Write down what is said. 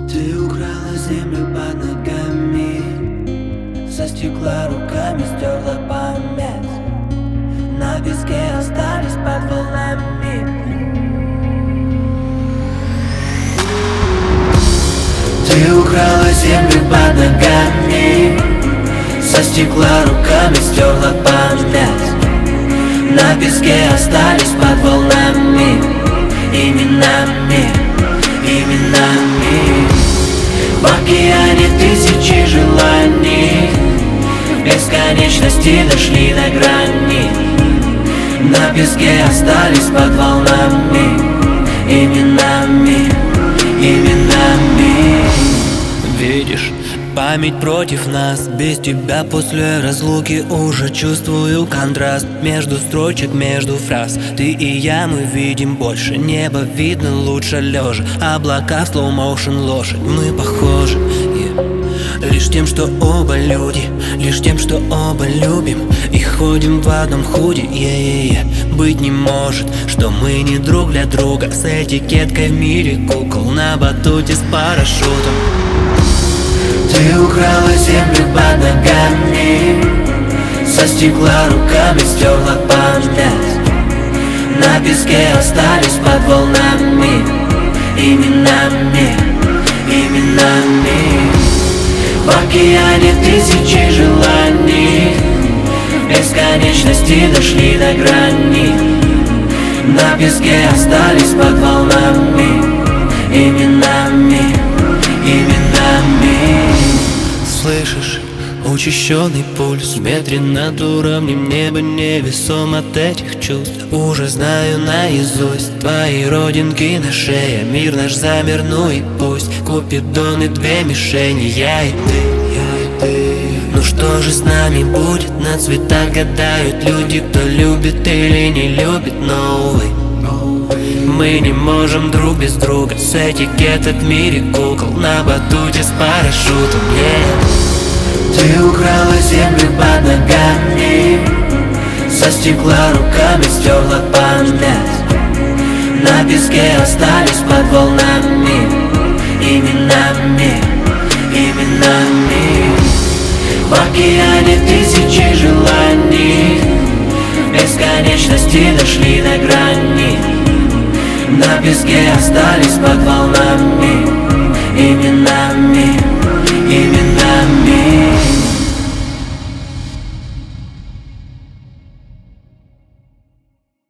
Ты украла землю под ногами, со стекла руками стерла память. На песке остались под волнами. Ты украла землю под ногами, со стекла руками стерла память. На песке остались под волнами именами, именами. В океане тысячи желаний, в бесконечности дошли до грани. На песке остались под волнами именами, именами. Видишь, память против нас. Без тебя после разлуки уже чувствую контраст. Между строчек, между фраз. Ты и я, мы видим больше. Небо видно лучше лежа. Облака в slow motion лошадь. Мы похожи, лишь тем, что оба люди, лишь тем, что оба любим и ходим в одном худи. Быть не может, что мы не друг для друга. С этикеткой в мире кукол, на батуте с парашютом. Ты украла землю под ногами, со стекла руками стерла память. На песке остались под волнами именами, именами. В океане тысячи желаний, в бесконечности дошли до грани. На песке остались под волнами именами, именами. Слышишь, учащенный пульс в метре над уровнем неба, невесом от этих чувств. Уже знаю наизусть твои родинки на шее. Мир наш замер, ну и пусть. Купидоны, две мишени, я и ты. Ну что же с нами будет? На цвета гадают люди, кто любит или не любит, но увы, мы не можем друг без друга. С этикеток в мире кукол, на батуте с парашютом, Ты украла землю под ногами, со стекла руками стерла память. На песке остались под волнами именами, именами. В океане тысячи желаний, в бесконечности дошли до грани. На песке остались под волнами именами, именами.